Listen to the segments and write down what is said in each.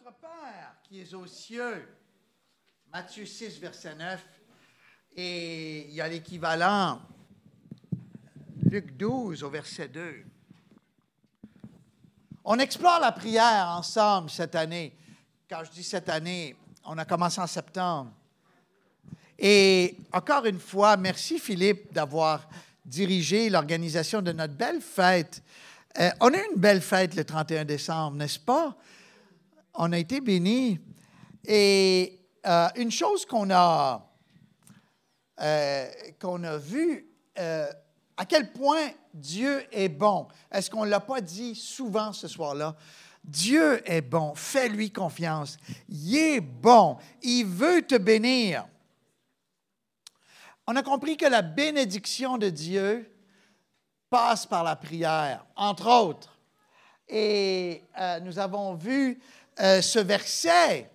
Notre Père qui es aux cieux, Matthieu 6, verset 9, et il y a l'équivalent, Luc 12 au verset 2. On explore la prière ensemble cette année. Quand je dis cette année, on a commencé en septembre. Et encore une fois, merci Philippe d'avoir dirigé l'organisation de notre belle fête. On a eu une belle fête le 31 décembre, n'est-ce pas? On a été bénis. Et une chose qu'on a vue, à quel point Dieu est bon. Est-ce qu'on ne l'a pas dit souvent ce soir-là? Dieu est bon, fais-lui confiance. Il est bon, il veut te bénir. On a compris que la bénédiction de Dieu passe par la prière, entre autres. Et nous avons vu ce verset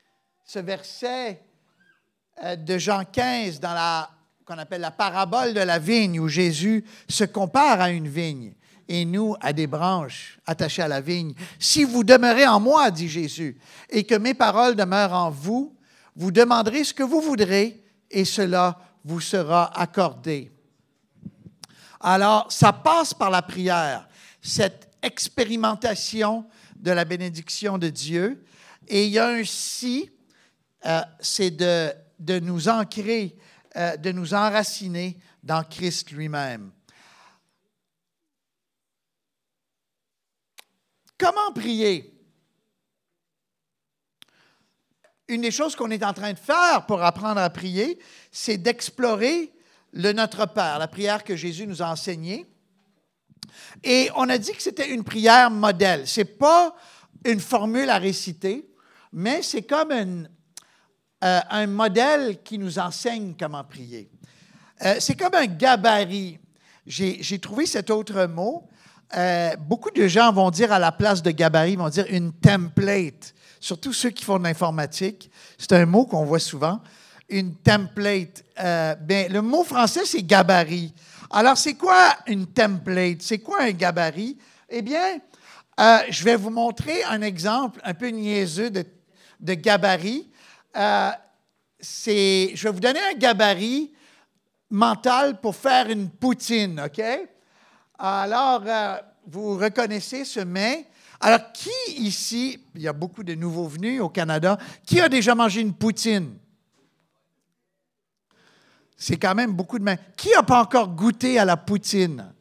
de Jean 15 dans qu'on appelle la parabole de la vigne, où Jésus se compare à une vigne et nous à des branches attachées à la vigne. « Si vous demeurez en moi, dit Jésus, et que mes paroles demeurent en vous, vous demanderez ce que vous voudrez et cela vous sera accordé. » Alors, ça passe par la prière, cette expérimentation de la bénédiction de Dieu. Et il y a un si, c'est de nous ancrer, de nous enraciner dans Christ lui-même. Comment prier? Une des choses qu'on est en train de faire pour apprendre à prier, c'est d'explorer le Notre Père, la prière que Jésus nous a enseignée. Et on a dit que c'était une prière modèle. Ce n'est pas une formule à réciter, mais c'est comme un modèle qui nous enseigne comment prier. C'est comme un gabarit. J'ai trouvé cet autre mot. Beaucoup de gens vont dire à la place de gabarit, vont dire une template. Surtout ceux qui font de l'informatique. C'est un mot qu'on voit souvent. Une template. Le mot français, c'est gabarit. Alors, c'est quoi une template? C'est quoi un gabarit? Eh bien, je vais vous montrer un exemple un peu niaiseux de gabarit. Je vais vous donner un gabarit mental pour faire une poutine, OK? Alors, vous reconnaissez ce mets. Alors, qui ici, il y a beaucoup de nouveaux venus au Canada, qui a déjà mangé une poutine? C'est quand même beaucoup de mains. Qui n'a pas encore goûté à la poutine?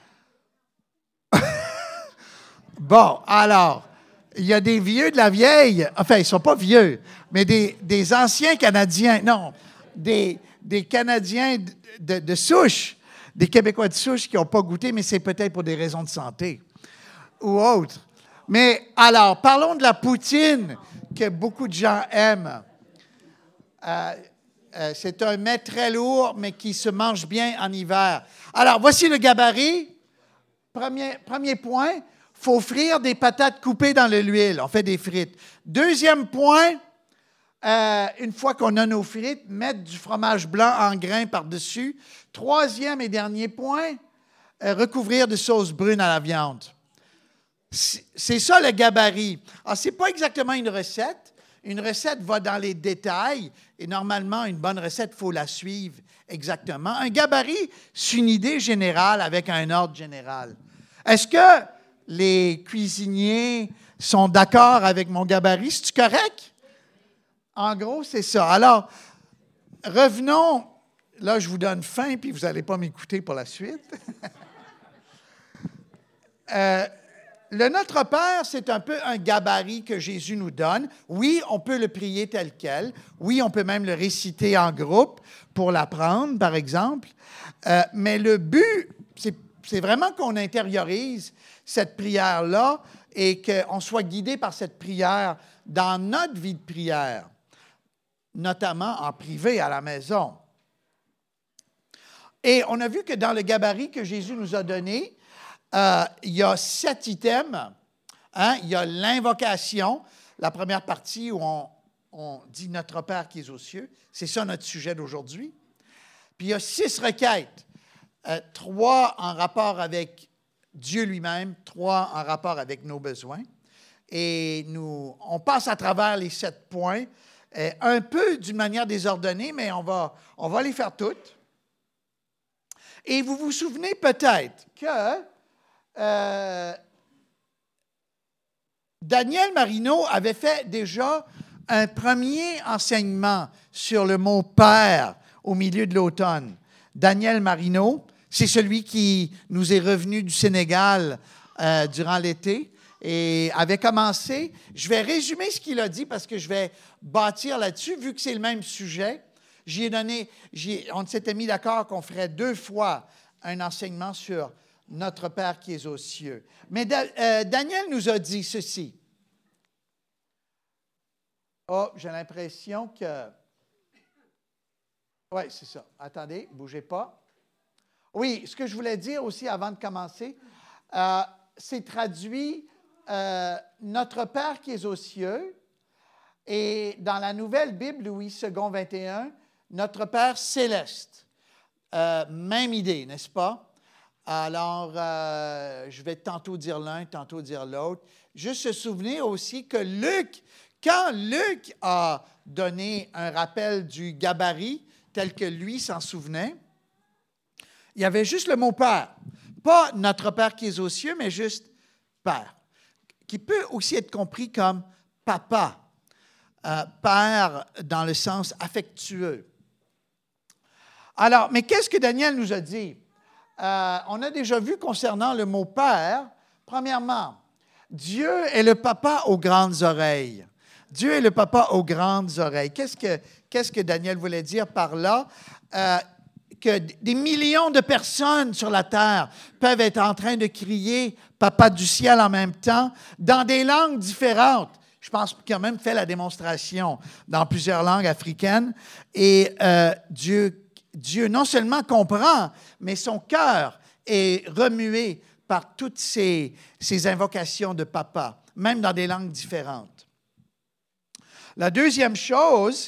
Bon, alors, il y a des vieux de la vieille, enfin, ils ne sont pas vieux, mais des anciens Canadiens, non, des Canadiens de souche, des Québécois de souche qui n'ont pas goûté, mais c'est peut-être pour des raisons de santé ou autres. Mais alors, parlons de la poutine que beaucoup de gens aiment. C'est un mets très lourd, mais qui se mange bien en hiver. Alors, voici le gabarit. Premier point, il faut frire des patates coupées dans de l'huile. On fait des frites. Deuxième point, une fois qu'on a nos frites, mettre du fromage blanc en grains par-dessus. Troisième et dernier point, recouvrir de sauce brune à la viande. C'est ça le gabarit. Alors, ce n'est pas exactement une recette. Une recette va dans les détails et normalement, une bonne recette, il faut la suivre exactement. Un gabarit, c'est une idée générale avec un ordre général. Est-ce que les cuisiniers sont d'accord avec mon gabarit? C'est-tu correct? En gros, c'est ça. Alors, revenons. Là, je vous donne faim, puis vous n'allez pas m'écouter pour la suite. Le Notre Père, c'est un peu un gabarit que Jésus nous donne. Oui, on peut le prier tel quel. Oui, on peut même le réciter en groupe pour l'apprendre, par exemple. Mais le but, c'est vraiment qu'on intériorise cette prière-là et qu'on soit guidé par cette prière dans notre vie de prière, notamment en privé à la maison. Et on a vu que dans le gabarit que Jésus nous a donné, il y a 7 items. Hein? Il y a l'invocation, la première partie où on dit « Notre Père qui es aux cieux ». C'est ça notre sujet d'aujourd'hui. Puis il y a 6 requêtes. 3 en rapport avec Dieu lui-même, 3 en rapport avec nos besoins. et on passe à travers les 7 points, un peu d'une manière désordonnée, mais on va les faire toutes. Et vous vous souvenez peut-être que Daniel Marino avait fait déjà un premier enseignement sur le mot « père » au milieu de l'automne. Daniel Marino, c'est celui qui nous est revenu du Sénégal durant l'été et avait commencé. Je vais résumer ce qu'il a dit parce que je vais bâtir là-dessus, vu que c'est le même sujet. On s'était mis d'accord qu'on ferait 2 fois un enseignement sur notre Père qui est aux cieux. Mais Daniel nous a dit ceci. Oh, j'ai l'impression que... Oui, c'est ça. Attendez, ne bougez pas. Oui, ce que je voulais dire aussi avant de commencer, c'est traduit notre Père qui est aux cieux, et dans la Nouvelle Bible, Louis II 21, notre Père céleste. Même idée, n'est-ce pas? Alors, je vais tantôt dire l'un, tantôt dire l'autre. Juste se souvenir aussi que quand Luc a donné un rappel du gabarit, tel que lui s'en souvenait, il y avait juste le mot « Père ». Pas « notre Père qui est aux cieux », mais juste « Père », qui peut aussi être compris comme « papa », Père dans le sens affectueux. Alors, mais qu'est-ce que Daniel nous a dit? On a déjà vu concernant le mot « Père », premièrement, Dieu est le papa aux grandes oreilles. Dieu est le papa aux grandes oreilles. Qu'est-ce que Daniel voulait dire par là? Que des millions de personnes sur la terre peuvent être en train de crier « Papa du ciel » en même temps, dans des langues différentes. Je pense qu'il a même fait la démonstration dans plusieurs langues africaines. Et Dieu non seulement comprend, mais son cœur est remué par toutes ces invocations de papa, même dans des langues différentes. La deuxième chose,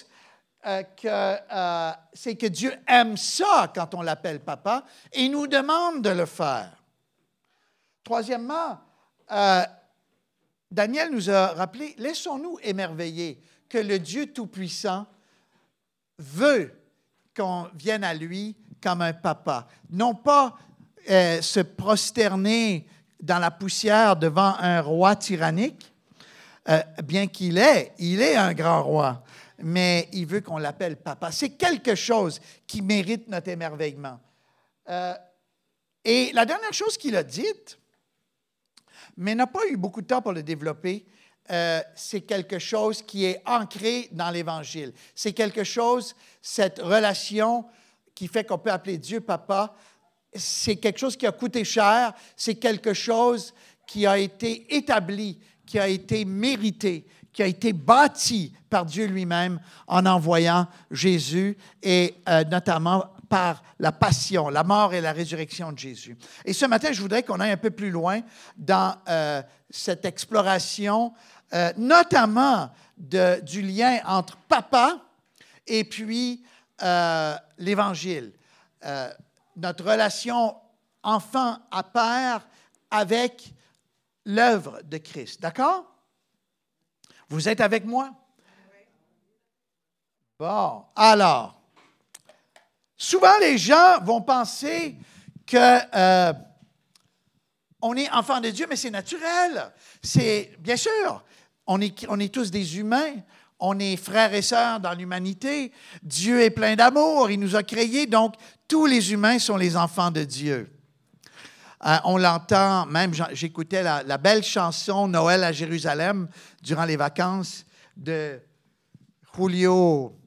c'est que Dieu aime ça quand on l'appelle papa et nous demande de le faire. Troisièmement, Daniel nous a rappelé, laissons-nous émerveiller que le Dieu Tout-Puissant veut qu'on vienne à lui comme un papa. Non pas se prosterner dans la poussière devant un roi tyrannique, bien qu'il est un grand roi, mais il veut qu'on l'appelle papa. C'est quelque chose qui mérite notre émerveillement. Et la dernière chose qu'il a dite, mais n'a pas eu beaucoup de temps pour le développer, c'est quelque chose qui est ancré dans l'Évangile. C'est quelque chose, cette relation qui fait qu'on peut appeler Dieu papa, c'est quelque chose qui a coûté cher, c'est quelque chose qui a été établi, qui a été mérité, qui a été bâti par Dieu lui-même en envoyant Jésus et notamment par la passion, la mort et la résurrection de Jésus. Et ce matin, je voudrais qu'on aille un peu plus loin dans cette exploration, notamment du lien entre papa et puis l'Évangile. Notre relation enfant à père avec l'œuvre de Christ. D'accord? Vous êtes avec moi? Bon, alors, souvent les gens vont penser que on est enfant de Dieu, mais c'est naturel. C'est, bien sûr, on est tous des humains, on est frères et sœurs dans l'humanité. Dieu est plein d'amour, il nous a créés, donc tous les humains sont les enfants de Dieu. On l'entend, même j'écoutais la belle chanson « Noël à Jérusalem » durant les vacances de Julio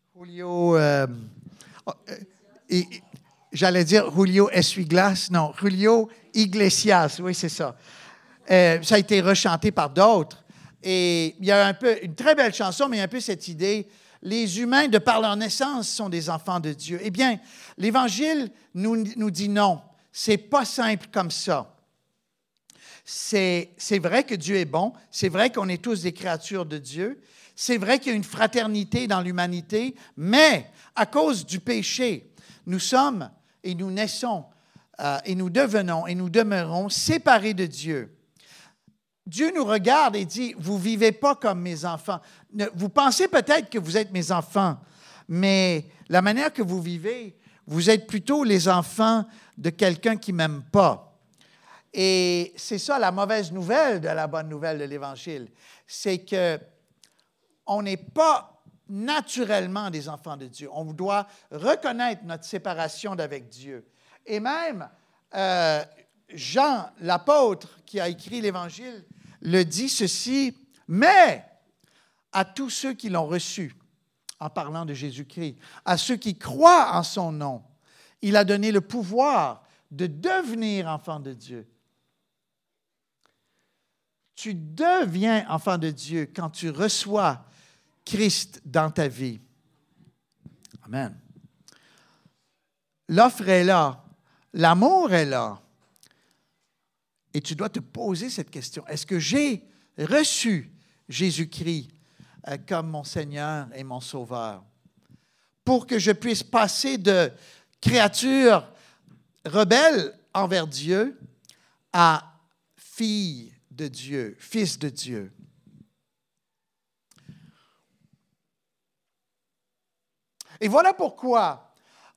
j'allais dire Julio Essuie-Glace, non, Julio Iglesias, oui, c'est ça. Ça a été rechanté par d'autres. Et il y a un peu, une très belle chanson, mais il y a un peu cette idée, les humains, de par leur naissance, sont des enfants de Dieu. Eh bien, l'Évangile nous dit non. C'est pas simple comme ça. C'est vrai que Dieu est bon, c'est vrai qu'on est tous des créatures de Dieu, c'est vrai qu'il y a une fraternité dans l'humanité, mais à cause du péché, nous sommes et nous naissons et nous devenons et nous demeurons séparés de Dieu. Dieu nous regarde et dit, vous ne vivez pas comme mes enfants. Vous pensez peut-être que vous êtes mes enfants, mais la manière que vous vivez, vous êtes plutôt les enfants de quelqu'un qui ne m'aime pas. Et c'est ça la mauvaise nouvelle de la bonne nouvelle de l'Évangile. C'est qu'on n'est pas naturellement des enfants de Dieu. On doit reconnaître notre séparation d'avec Dieu. Et même Jean, l'apôtre qui a écrit l'Évangile, le dit ceci, mais à tous ceux qui l'ont reçu, en parlant de Jésus-Christ, à ceux qui croient en son nom, il a donné le pouvoir de devenir enfant de Dieu. Tu deviens enfant de Dieu quand tu reçois Christ dans ta vie. Amen. L'offre est là, l'amour est là. Et tu dois te poser cette question. Est-ce que j'ai reçu Jésus-Christ comme mon Seigneur et mon Sauveur? Pour que je puisse passer de créature rebelle envers Dieu à fille de Dieu, fils de Dieu. Et voilà pourquoi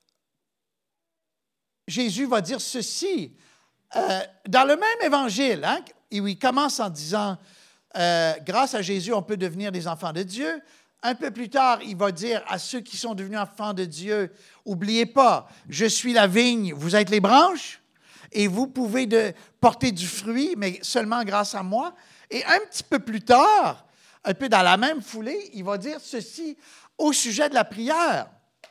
Jésus va dire ceci. Dans le même évangile, où il commence en disant grâce à Jésus, on peut devenir des enfants de Dieu. Un peu plus tard, il va dire à ceux qui sont devenus enfants de Dieu, n'oubliez pas, je suis la vigne, vous êtes les branches, et vous pouvez porter du fruit, mais seulement grâce à moi. Et un petit peu plus tard, un peu dans la même foulée, il va dire ceci au sujet de la prière.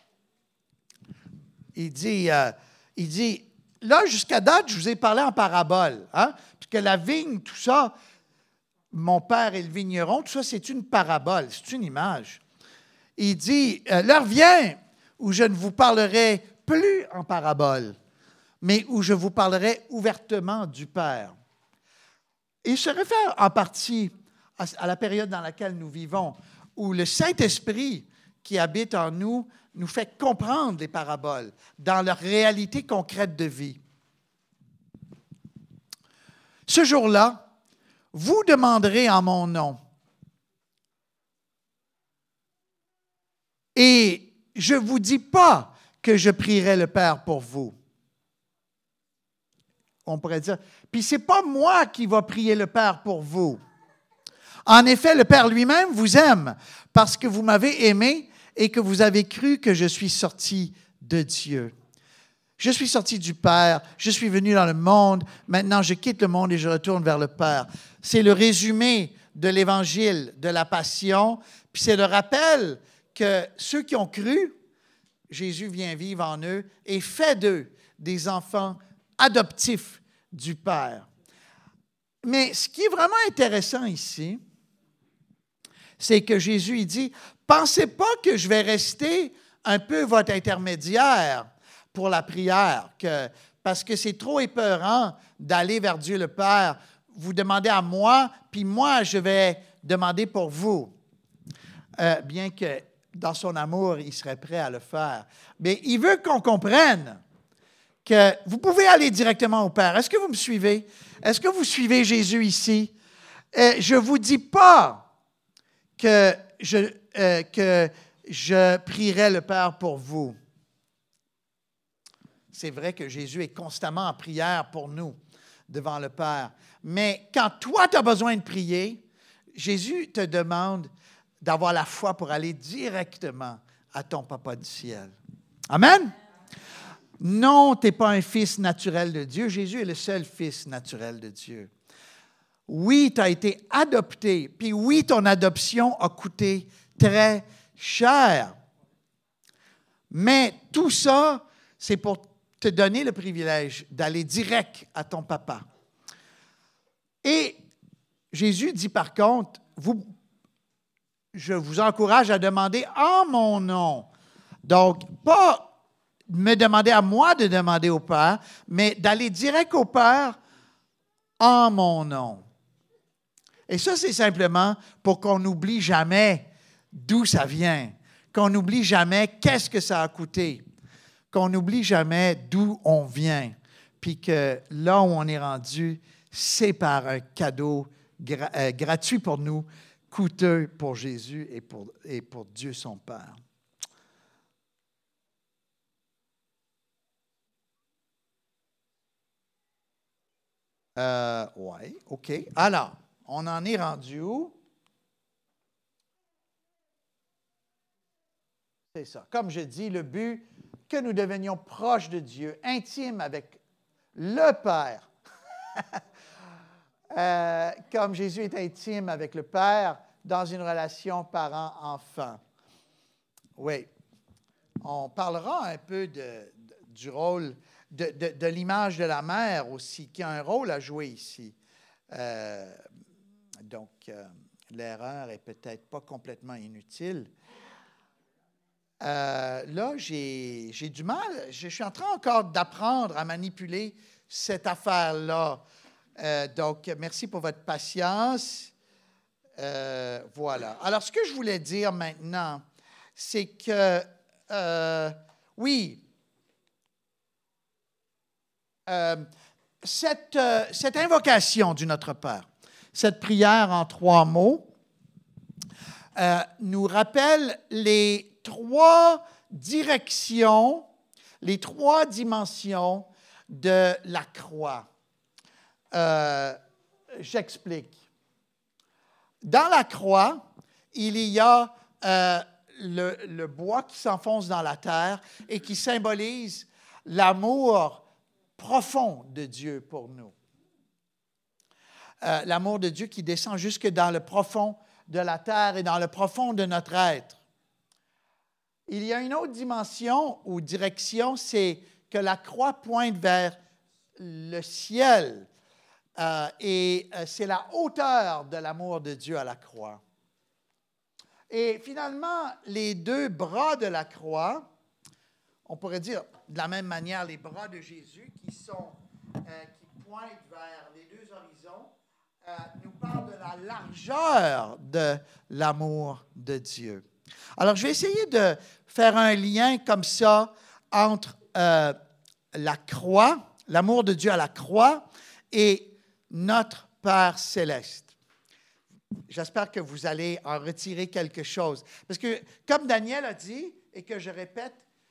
Il dit, là, jusqu'à date, je vous ai parlé en parabole, puisque la vigne, tout ça, mon père est le vigneron, tout ça, c'est une parabole, c'est une image. Il dit, l'heure vient où je ne vous parlerai plus en parabole, mais où je vous parlerai ouvertement du Père. Et il se réfère en partie à la période dans laquelle nous vivons, où le Saint-Esprit qui habite en nous nous fait comprendre les paraboles dans leur réalité concrète de vie. Ce jour-là, vous demanderez en mon nom. Et je ne vous dis pas que je prierai le Père pour vous. On pourrait dire, puis ce n'est pas moi qui va prier le Père pour vous. En effet, le Père lui-même vous aime parce que vous m'avez aimé et que vous avez cru que je suis sorti de Dieu. Je suis sorti du Père, je suis venu dans le monde, maintenant je quitte le monde et je retourne vers le Père. C'est le résumé de l'Évangile, de la Passion, puis c'est le rappel que ceux qui ont cru, Jésus vient vivre en eux et fait d'eux des enfants adoptifs du Père. Mais ce qui est vraiment intéressant ici, c'est que Jésus il dit, pensez pas que je vais rester un peu votre intermédiaire pour la prière, parce que c'est trop épeurant d'aller vers Dieu le Père. Vous demandez à moi, puis moi, je vais demander pour vous. Bien que dans son amour, il serait prêt à le faire. Mais il veut qu'on comprenne que vous pouvez aller directement au Père. Est-ce que vous me suivez? Est-ce que vous suivez Jésus ici? Je ne vous dis pas que je prierai le Père pour vous. C'est vrai que Jésus est constamment en prière pour nous devant le Père. Mais quand toi, tu as besoin de prier, Jésus te demande d'avoir la foi pour aller directement à ton Papa du ciel. Amen? Non, tu n'es pas un fils naturel de Dieu. Jésus est le seul fils naturel de Dieu. Oui, tu as été adopté, puis oui, ton adoption a coûté très cher. Mais tout ça, c'est pour te donner le privilège d'aller direct à ton papa. Et Jésus dit par contre, je vous encourage à demander en mon nom. Donc, pas me demander à moi de demander au Père, mais d'aller direct au Père en mon nom. Et ça, c'est simplement pour qu'on n'oublie jamais d'où ça vient, qu'on n'oublie jamais qu'est-ce que ça a coûté, qu'on n'oublie jamais d'où on vient, puis que là où on est rendu, c'est par un cadeau gratuit pour nous, coûteux pour Jésus et pour Dieu son Père. Oui, OK. Alors, on en est rendu où? C'est ça. Comme je dis, le but, que nous devenions proches de Dieu, intimes avec le Père. Comme Jésus est intime avec le Père dans une relation parent-enfant. Oui. On parlera un peu du rôle de l'image de la mère aussi, qui a un rôle à jouer ici. Donc, l'erreur est peut-être pas complètement inutile. Là, j'ai du mal. Je suis en train encore d'apprendre à manipuler cette affaire-là. Donc, merci pour votre patience. Voilà. Alors, ce que je voulais dire maintenant, c'est que, oui, cette invocation du Notre Père, cette prière en 3 mots, nous rappelle les 3 directions, les 3 dimensions de la croix. J'explique. Dans la croix, il y a le bois qui s'enfonce dans la terre et qui symbolise l'amour profond de Dieu pour nous. L'amour de Dieu qui descend jusque dans le profond de la terre et dans le profond de notre être. Il y a une autre dimension ou direction, c'est que la croix pointe vers le ciel. Et c'est la hauteur de l'amour de Dieu à la croix. Et finalement, les 2 bras de la croix, on pourrait dire de la même manière les bras de Jésus qui pointent vers les 2 horizons, nous parlent de la largeur de l'amour de Dieu. Alors, je vais essayer de faire un lien comme ça entre la croix, l'amour de Dieu à la croix, et notre Père céleste. J'espère que vous allez en retirer quelque chose. Parce que, comme Daniel a dit, et que je répète,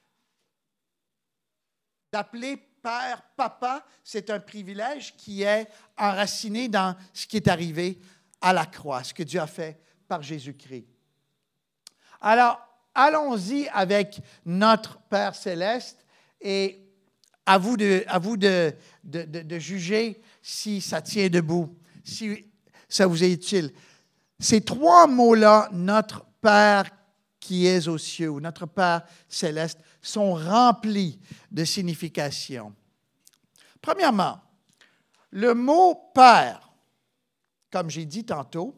d'appeler Père, Papa, c'est un privilège qui est enraciné dans ce qui est arrivé à la croix, ce que Dieu a fait par Jésus-Christ. Alors, allons-y avec notre Père céleste et à vous de juger si ça tient debout, si ça vous est utile. Ces 3 mots-là, notre Père qui est aux cieux, ou notre Père céleste, sont remplis de signification. Premièrement, le mot Père, comme j'ai dit tantôt,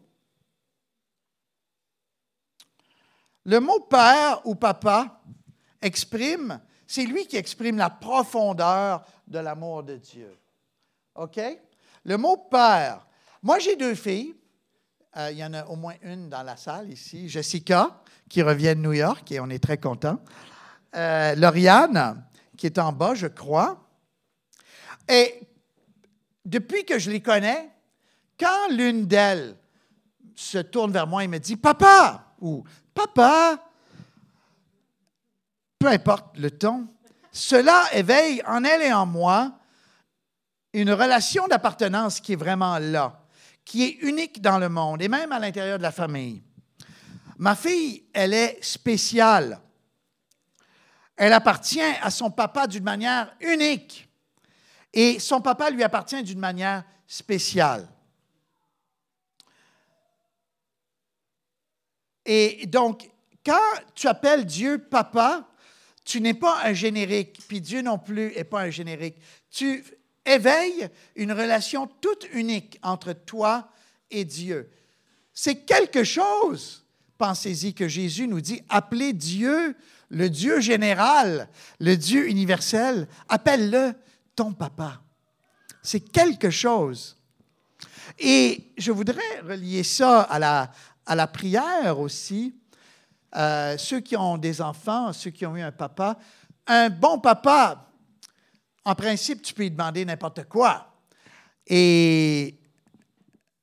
le mot Père ou Papa c'est lui qui exprime la profondeur de l'amour de Dieu. OK? Le mot Père. Moi, j'ai 2 filles. Il y en a au moins une dans la salle ici. Jessica, qui revient de New York, et on est très contents. Lauriane, qui est en bas, je crois. Et depuis que je les connais, quand l'une d'elles se tourne vers moi et me dit « Papa » ou « Papa », peu importe le ton, cela éveille en elle et en moi une relation d'appartenance qui est vraiment là, qui est unique dans le monde et même à l'intérieur de la famille. Ma fille, elle est spéciale. Elle appartient à son papa d'une manière unique et son papa lui appartient d'une manière spéciale. Et donc, quand tu appelles Dieu papa, tu n'es pas un générique, puis Dieu non plus n'est pas un générique. Tu éveilles une relation toute unique entre toi et Dieu. C'est quelque chose, pensez-y, que Jésus nous dit, appelez Dieu, le Dieu général, le Dieu universel, appelle-le ton papa. C'est quelque chose. Et je voudrais relier ça à la prière aussi. Ceux qui ont des enfants, ceux qui ont eu un papa, un bon papa, en principe, tu peux lui demander n'importe quoi. Et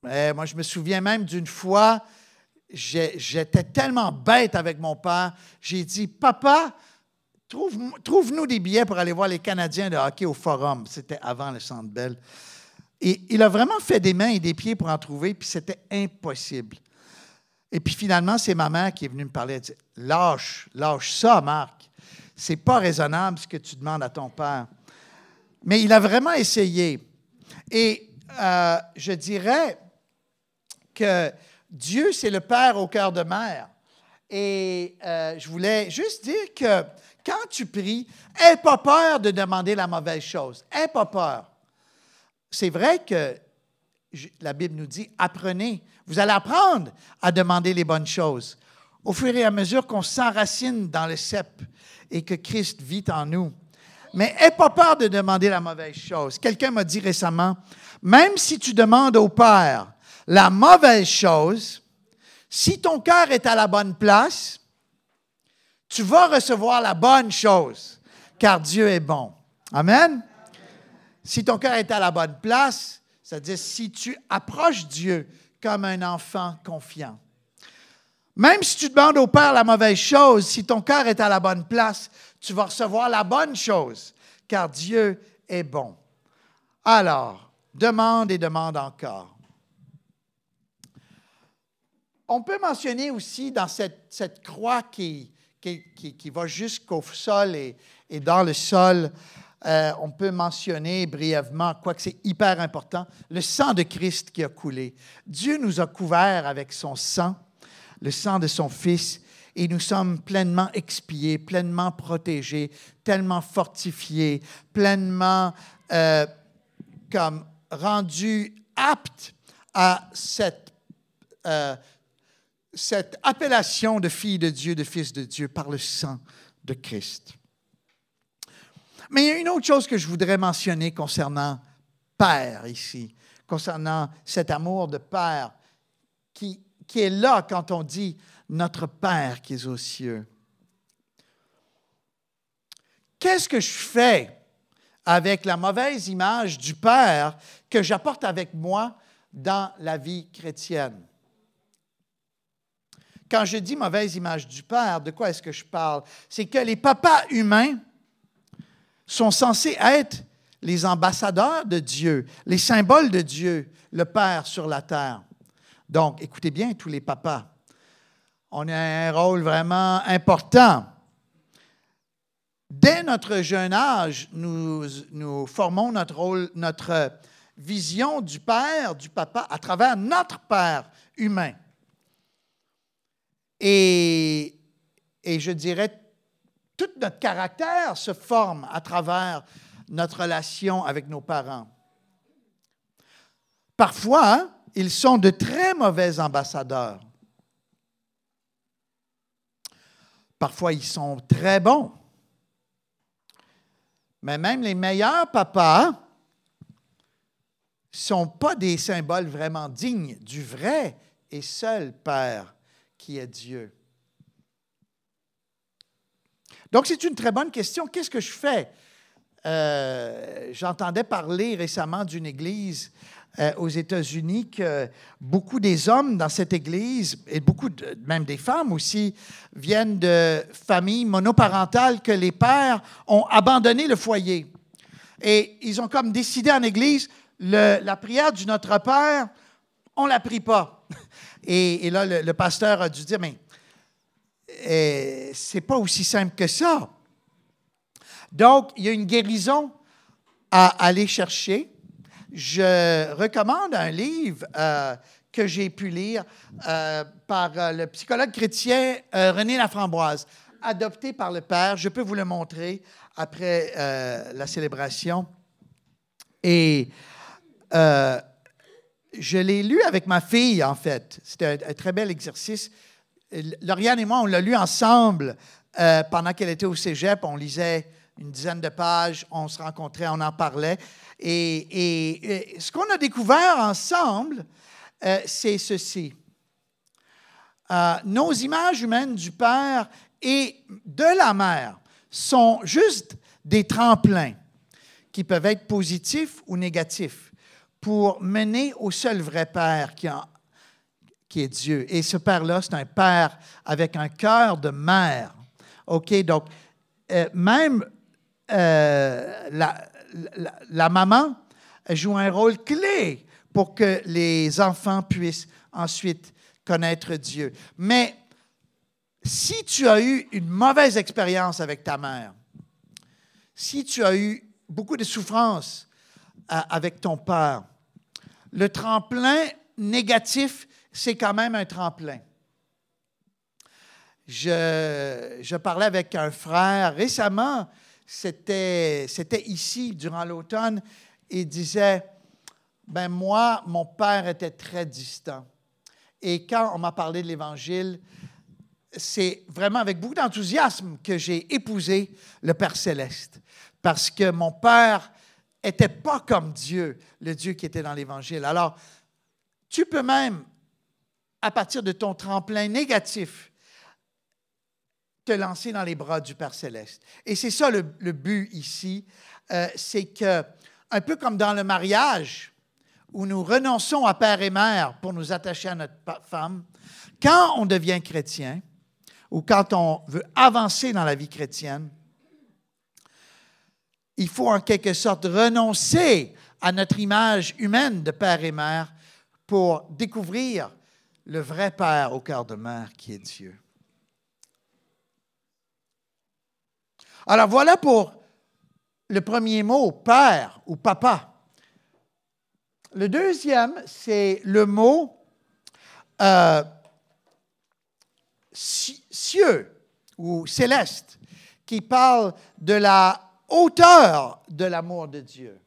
Moi, je me souviens même d'une fois, j'étais tellement bête avec mon père, j'ai dit, « Papa, trouve-nous des billets pour aller voir les Canadiens de hockey au Forum. » C'était avant le Centre Bell. Et il a vraiment fait des mains et des pieds pour en trouver, puis c'était impossible. Et puis finalement, c'est ma mère qui est venue me parler. Elle dit, « Lâche ça, Marc. C'est pas raisonnable ce que tu demandes à ton père. » Mais il a vraiment essayé. Et je dirais que Dieu, c'est le Père au cœur de mère. Et je voulais juste dire que quand tu pries, n'aie pas peur de demander la mauvaise chose. N'aie pas peur. C'est vrai que la Bible nous dit, apprenez. Vous allez apprendre à demander les bonnes choses. Au fur et à mesure qu'on s'enracine dans le cep et que Christ vit en nous. Mais n'aie pas peur de demander la mauvaise chose. Quelqu'un m'a dit récemment, même si tu demandes au Père la mauvaise chose, si ton cœur est à la bonne place, tu vas recevoir la bonne chose, car Dieu est bon. Amen? Si ton cœur est à la bonne place, c'est-à-dire si tu approches Dieu comme un enfant confiant. Même si tu demandes au Père la mauvaise chose, si ton cœur est à la bonne place, tu vas recevoir la bonne chose, car Dieu est bon. Alors, demande et demande encore. On peut mentionner aussi dans cette croix qui va jusqu'au sol et dans le sol, on peut mentionner brièvement, quoique c'est hyper important, le sang de Christ qui a coulé. Dieu nous a couverts avec son sang, le sang de son Fils, et nous sommes pleinement expiés, pleinement protégés, tellement fortifiés, pleinement comme rendus aptes à cette appellation de fille de Dieu, de fils de Dieu, par le sang de Christ. Mais il y a une autre chose que je voudrais mentionner concernant Père ici, concernant cet amour de Père qui est là quand on dit « Notre Père qui est aux cieux ». Qu'est-ce que je fais avec la mauvaise image du Père que j'apporte avec moi dans la vie chrétienne? Quand je dis mauvaise image du Père, de quoi est-ce que je parle? C'est que les papas humains sont censés être les ambassadeurs de Dieu, les symboles de Dieu, le Père sur la terre. Donc, écoutez bien tous les papas. On a un rôle vraiment important. Dès notre jeune âge, nous formons notre rôle, notre vision du Père, du papa, à travers notre Père humain. Et je dirais, tout notre caractère se forme à travers notre relation avec nos parents. Parfois, ils sont de très mauvais ambassadeurs. Parfois, ils sont très bons. Mais même les meilleurs papas ne sont pas des symboles vraiment dignes du vrai et seul Père qui est Dieu. Donc, c'est une très bonne question. Qu'est-ce que je fais? J'entendais parler récemment d'une église aux États-Unis que beaucoup des hommes dans cette église, et beaucoup même des femmes aussi, viennent de familles monoparentales que les pères ont abandonné le foyer. Et ils ont comme décidé en église, la prière du Notre Père, on ne la prie pas. Et là, le pasteur a dû dire, mais c'est pas aussi simple que ça. Donc, il y a une guérison à aller chercher. Je recommande un livre que j'ai pu lire par le psychologue chrétien René Laframboise, adopté par le Père. Je peux vous le montrer après la célébration. Et je l'ai lu avec ma fille, en fait. C'était un très bel exercice. Lauriane et moi, on l'a lu ensemble pendant qu'elle était au cégep. On lisait une dizaine de pages, on se rencontrait, on en parlait. Et ce qu'on a découvert ensemble, c'est ceci. Nos images humaines du Père et de la Mère sont juste des tremplins qui peuvent être positifs ou négatifs pour mener au seul vrai Père qui est Dieu. Et ce Père-là, c'est un Père avec un cœur de mère. OK? Donc, même la maman joue un rôle clé pour que les enfants puissent ensuite connaître Dieu. Mais si tu as eu une mauvaise expérience avec ta mère, si tu as eu beaucoup de souffrance avec ton père, le tremplin négatif, c'est quand même un tremplin. Je parlais avec un frère récemment, c'était ici, durant l'automne, il disait, ben moi, mon père était très distant. Et quand on m'a parlé de l'Évangile, c'est vraiment avec beaucoup d'enthousiasme que j'ai épousé le Père Céleste. Parce que mon père n'était pas comme Dieu, le Dieu qui était dans l'Évangile. Alors, tu peux même, à partir de ton tremplin négatif, te lancer dans les bras du Père Céleste. Et c'est ça le but ici, c'est que, un peu comme dans le mariage, où nous renonçons à père et mère pour nous attacher à notre femme, quand on devient chrétien, ou quand on veut avancer dans la vie chrétienne, il faut en quelque sorte renoncer à notre image humaine de père et mère pour découvrir le vrai Père au cœur de mère qui est Dieu. Alors voilà pour le premier mot, père ou papa. Le deuxième, c'est le mot cieux ou céleste, qui parle de la hauteur de l'amour de Dieu.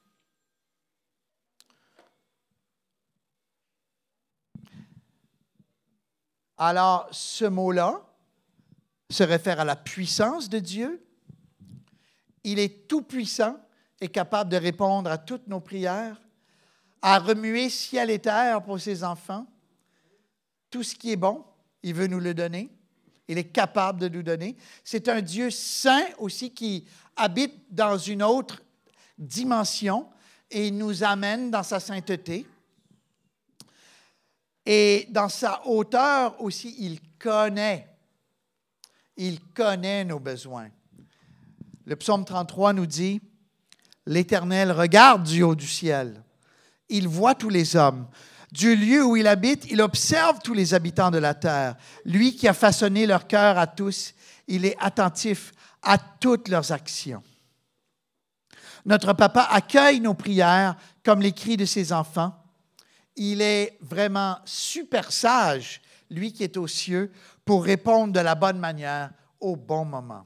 Alors, ce mot-là se réfère à la puissance de Dieu. Il est tout-puissant et capable de répondre à toutes nos prières, à remuer ciel et terre pour ses enfants. Tout ce qui est bon, il veut nous le donner. Il est capable de nous donner. C'est un Dieu saint aussi qui habite dans une autre dimension et nous amène dans sa sainteté. Et dans sa hauteur aussi, il connaît nos besoins. Le psaume 33 nous dit, « L'Éternel regarde du haut du ciel. Il voit tous les hommes. Du lieu où il habite, il observe tous les habitants de la terre. Lui qui a façonné leur cœur à tous, il est attentif à toutes leurs actions. » Notre papa accueille nos prières comme les cris de ses enfants. Il est vraiment super sage, lui qui est aux cieux, pour répondre de la bonne manière au bon moment.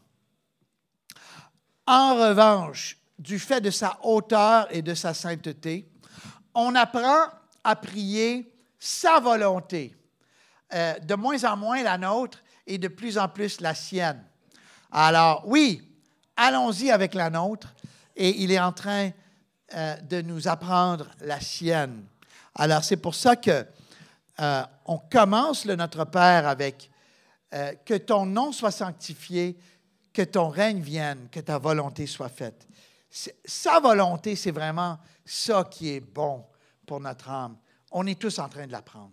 En revanche, du fait de sa hauteur et de sa sainteté, on apprend à prier sa volonté. De moins en moins la nôtre et de plus en plus la sienne. Alors oui, allons-y avec la nôtre et il est en train de nous apprendre la sienne. Alors c'est pour ça que on commence le Notre Père avec que ton nom soit sanctifié, que ton règne vienne, que ta volonté soit faite. Sa volonté, c'est vraiment ça qui est bon pour notre âme. On est tous en train de l'apprendre.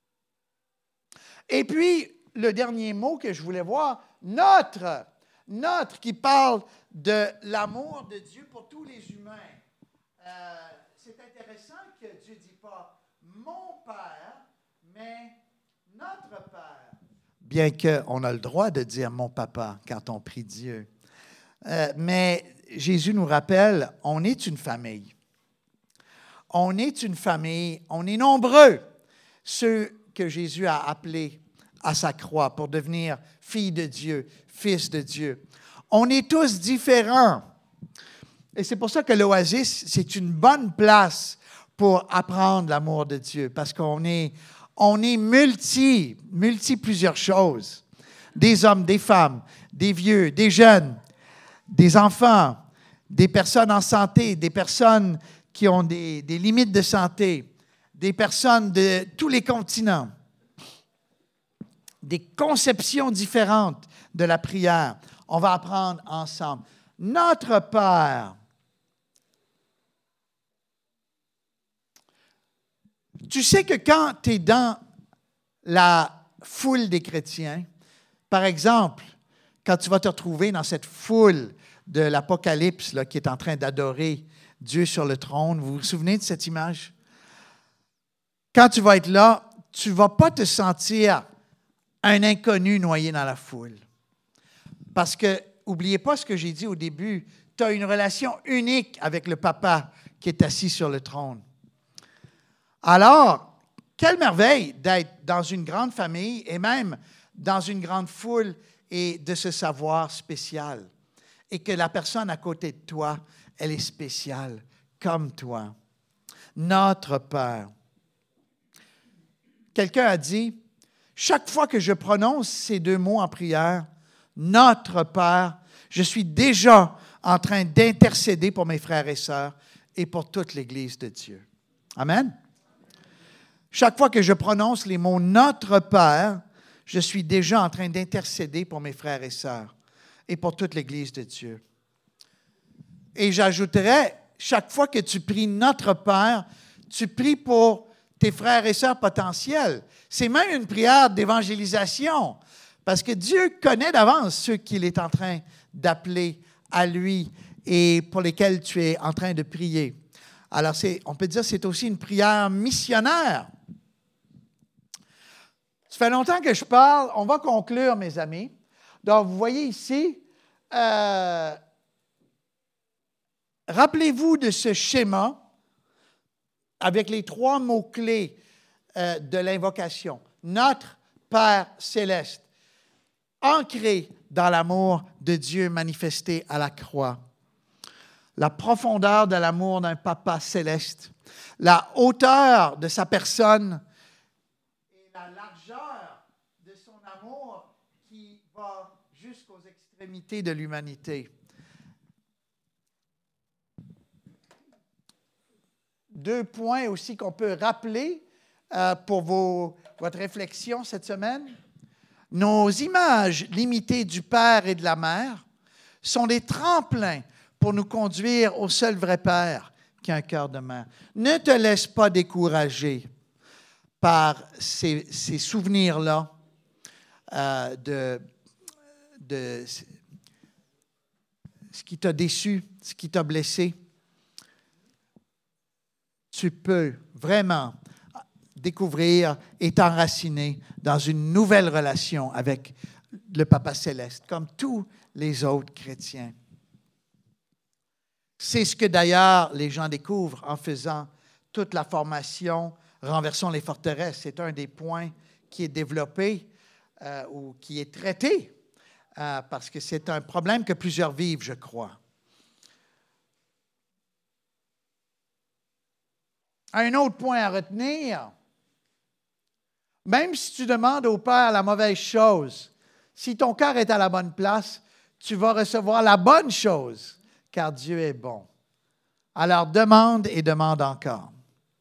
Et puis, le dernier mot que je voulais voir, notre, qui parle de l'amour de Dieu pour tous les humains. C'est intéressant que Dieu ne dit pas « mon Père », mais « notre Père ». Bien qu'on a le droit de dire « mon papa » quand on prie Dieu. Mais Jésus nous rappelle, on est une famille. On est une famille, on est nombreux, ceux que Jésus a appelés à sa croix pour devenir fille de Dieu, fils de Dieu. On est tous différents. Et c'est pour ça que l'Oasis, c'est une bonne place pour apprendre l'amour de Dieu, parce qu'on est multi plusieurs choses. Des hommes, des femmes, des vieux, des jeunes, des enfants, des personnes en santé, des personnes qui ont des limites de santé, des personnes de tous les continents, des conceptions différentes de la prière. On va apprendre ensemble. Notre Père, Tu sais que quand tu es dans la foule des chrétiens, par exemple, quand tu vas te retrouver dans cette foule de l'Apocalypse là, qui est en train d'adorer Dieu sur le trône, vous vous souvenez de cette image? Quand tu vas être là, tu ne vas pas te sentir un inconnu noyé dans la foule. Parce que, n'oubliez pas ce que j'ai dit au début, tu as une relation unique avec le Papa qui est assis sur le trône. Alors, quelle merveille d'être dans une grande famille et même dans une grande foule et de se savoir spécial. Et que la personne à côté de toi, elle est spéciale, comme toi. Notre Père. Quelqu'un a dit, chaque fois que je prononce ces deux mots en prière, notre Père, je suis déjà en train d'intercéder pour mes frères et sœurs et pour toute l'Église de Dieu. Amen. Chaque fois que je prononce les mots notre Père, je suis déjà en train d'intercéder pour mes frères et sœurs et pour toute l'Église de Dieu. Et j'ajouterais, chaque fois que tu pries notre Père, tu pries pour tes frères et sœurs potentiels. C'est même une prière d'évangélisation, parce que Dieu connaît d'avance ceux qu'il est en train d'appeler à lui et pour lesquels tu es en train de prier. Alors, on peut dire que c'est aussi une prière missionnaire. Ça fait longtemps que je parle. On va conclure, mes amis. Donc, vous voyez ici, rappelez-vous de ce schéma avec les 3 mots-clés de l'invocation. Notre Père céleste, ancré dans l'amour de Dieu manifesté à la croix. La profondeur de l'amour d'un Papa céleste, la hauteur de sa personne et la largeur de son amour qui va jusqu'aux extrémités de l'humanité. 2 points aussi qu'on peut rappeler pour votre réflexion cette semaine. Nos images limitées du Père et de la Mère sont des tremplins pour nous conduire au seul vrai Père qui a un cœur de mère. Ne te laisse pas décourager par ces souvenirs-là de ce qui t'a déçu, ce qui t'a blessé. Tu peux vraiment découvrir et t'enraciner dans une nouvelle relation avec le Papa céleste, comme tous les autres chrétiens. C'est ce que d'ailleurs les gens découvrent en faisant toute la formation « Renversons les forteresses ». C'est un des points qui est développé ou qui est traité parce que c'est un problème que plusieurs vivent, je crois. Un autre point à retenir, même si tu demandes au Père la mauvaise chose, si ton cœur est à la bonne place, tu vas recevoir la bonne chose, car Dieu est bon. Alors demande et demande encore.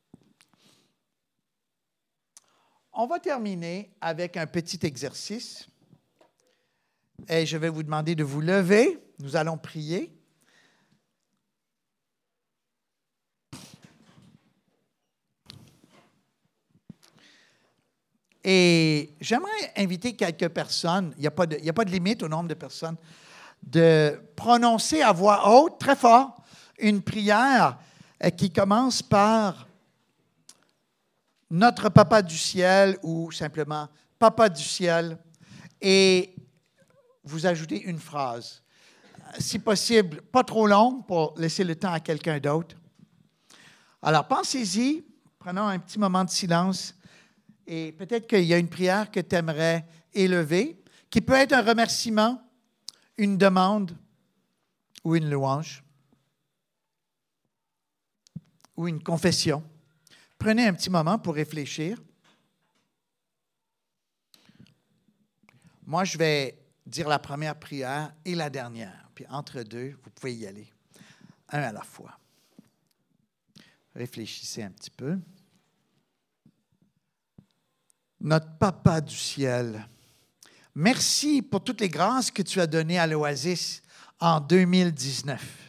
On va terminer avec un petit exercice. Et je vais vous demander de vous lever. Nous allons prier. Et j'aimerais inviter quelques personnes, il n'y a pas de limite au nombre de personnes, de prononcer à voix haute, très fort, une prière qui commence par « Notre Papa du ciel » ou simplement « Papa du ciel » et vous ajoutez une phrase. Si possible, pas trop longue pour laisser le temps à quelqu'un d'autre. Alors, pensez-y, prenons un petit moment de silence. Et peut-être qu'il y a une prière que tu aimerais élever, qui peut être un remerciement, une demande ou une louange ou une confession. Prenez un petit moment pour réfléchir. Moi, je vais dire la première prière et la dernière. Puis entre deux, vous pouvez y aller, un à la fois. Réfléchissez un petit peu. Notre Papa du ciel, merci pour toutes les grâces que tu as données à l'Oasis en 2019.